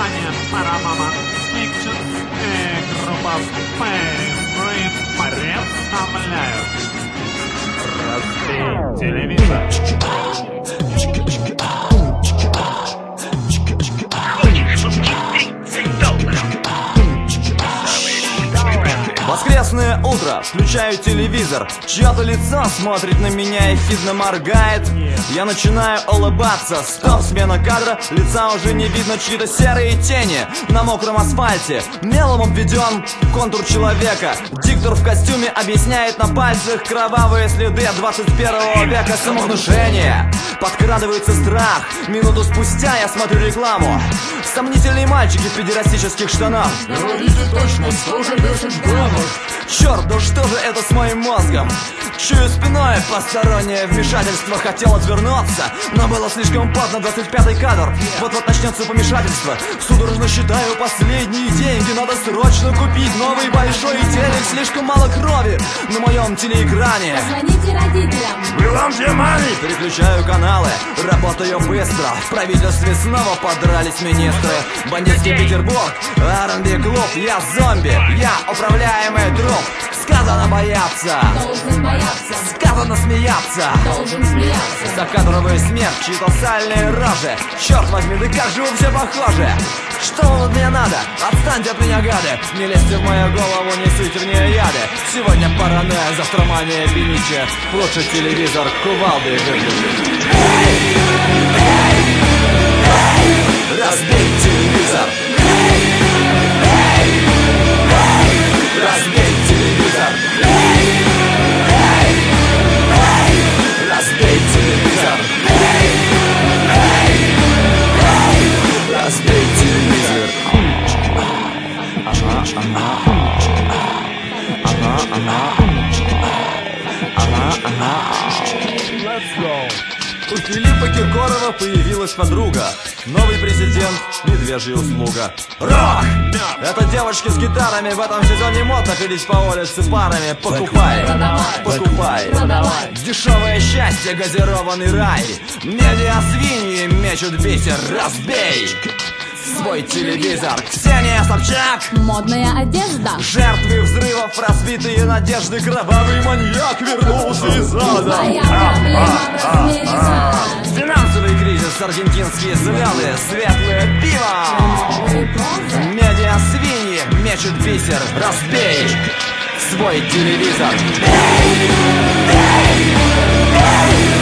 компания Paramount Pictures и группа Favorite представляют «Разбей телевизор». Воскресное утро, включаю телевизор. Чье-то лицо смотрит на меня и хитро моргает. Я начинаю улыбаться. Стоп, смена кадра, лица уже не видно. Чьи-то серые тени на мокром асфальте. Мелом обведен контур человека. Диктор в костюме объясняет на пальцах кровавые следы 21 века. Самовнушение, подкрадывается страх. Минуту спустя я смотрю рекламу. Сомнительные мальчики в педерастических штанах. Говорите точно, 110 граммов. Черт, да что же это с моим мозгом? Чую спиной постороннее вмешательство. Хотел отвернуться, но было слишком поздно. 25-й кадр, вот-вот начнется помешательство. Судорожно считаю последние деньги. Надо срочно купить новый большой телек. Слишком мало крови на моем телеэкране. Позвоните родителям. Вы вам где мани? Переключаю каналы, работаю быстро. В правительстве снова подрались министры. Бандитский Петербург, R&B клуб. Я зомби, я управляемый труп. Сказано бояться, Должен бояться. сказано смеяться. Должен смеяться. Закадровый смех, чьи-то сальные рожи. Черт возьми, да как же вы все похожи. Что вам от меня надо? Отстаньте от меня, гады. Не лезьте в мою голову, несите в нее яды. Сегодня паранойя, завтра мания биничи. Лучше телевизор кувалды выключить. Разбей телевизор. Разбей телевизор. Разбей телевизор. Разбей телевизор. У Филиппа Киркорова появилась подруга. Новый президент, медвежья услуга. Рок! Это девочки с гитарами. В этом сезоне модно ходить по улице парами. Покупай, покупай. Дешевое счастье, газированный рай. Медиа-свиньи мечут бисер. Разбей свой телевизор. Ксения Собчак. Модная одежда. Жертвы взрывов, разбитые надежды. Кровавый маньяк вернулся из ада. Моя проблема размерена. Финансовый кризис, аргентинские звезды, светлое пиво. Медиа-свиньи мечут бисер. Разбей свой телевизор.